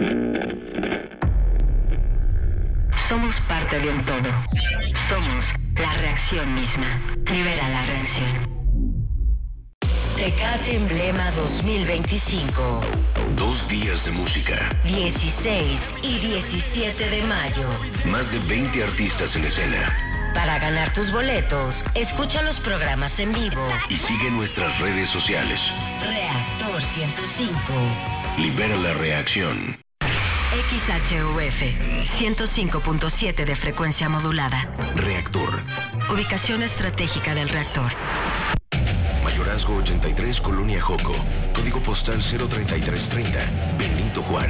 Somos parte de un todo. Somos la reacción misma. Libera la reacción. Tecate Emblema 2025. 2 días de música. 16 y 17 de mayo. Más de 20 artistas en escena. Para ganar tus boletos, escucha los programas en vivo. Y sigue nuestras redes sociales. Reactor 105. Libera la reacción. XHUF 105.7 de frecuencia modulada. Reactor. Ubicación estratégica del reactor. Mayorazgo 83, Colonia Joco. Código postal 03330. Benito Juárez.